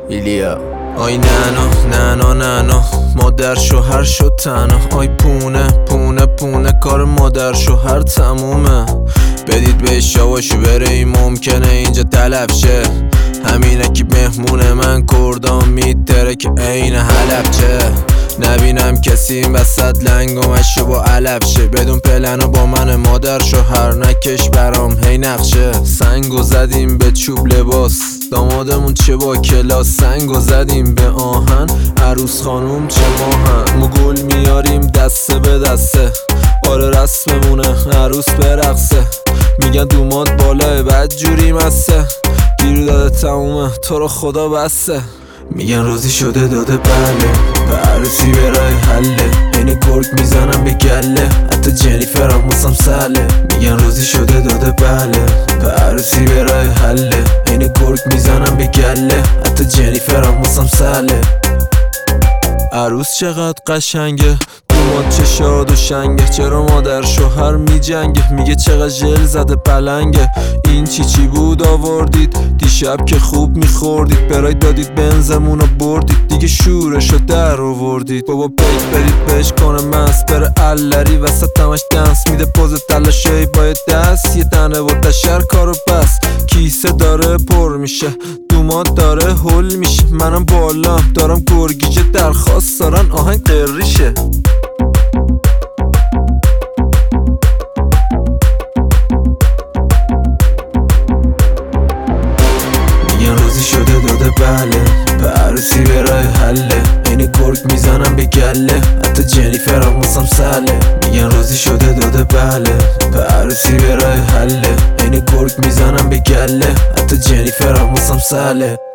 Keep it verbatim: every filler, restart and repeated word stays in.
ایلیا. آی ننو ننو ننو مادر شوهر شد تنها. آی پونه پونه پونه کار مادر شوهر تمومه. بدید بهش شواشو بره، این ممکنه اینجا تلف شه. همینه که مهمونه من کردام میتره که عین حلبچه. نبینم کسی این وسط لنگ و مشه با علف شه. بدون پلن و با من مادر شوهر نکش برام هی نقشه. سنگو زدیم به چوب لباس، دامادمون چه با کلاس. سنگو زدیم به آهن، عروس خانوم چه ماهن. ما گل میاریم دسته به دسته، آره رسممونه عروس برقصه. میگن دوماد بالاه بد جوری مسته، گیر داده تمومه تو رو خدا بسته. میگن روزی شده داده بله، به عروسی برای حله. این کرک میزنم به گله، حتی جنیفر هم واسم سله. میگن روزی شده داده بله، به عروسی برای حله. این کرک میزنم به گله، حتی جنیفر هم واسم سله. عروس چقدر قشنگه، دوماد چه شاد و شنگه. چرا مادر شوهر میجنگه، میگه چقدر ژل زده پلنگه. این چی چی بود آوردید دیشب که خوب میخوردید. برای دادید بنزمونو بردید، دیگه شورشو در آوردید. بابا پیک برید بهش کنه مست، بره علری وسط تمش دنس میده. پوز تلاشی باید دست یه تنه با تشر کارو بس. کیسه داره پر میشه، دوماد داره هل میشه. منم بالام دارم گرگیجه درخواست دارن آهنگ قریشه. روزی شده داده بله، به عروسی برای حله. این کرک میزنم به گله، حتی جنیفر هم واسم سله. میگن روزی شده داده بله، به عروسی برای حله. این کرک میزنم به گله، حتی جنیفر هم واسم سله.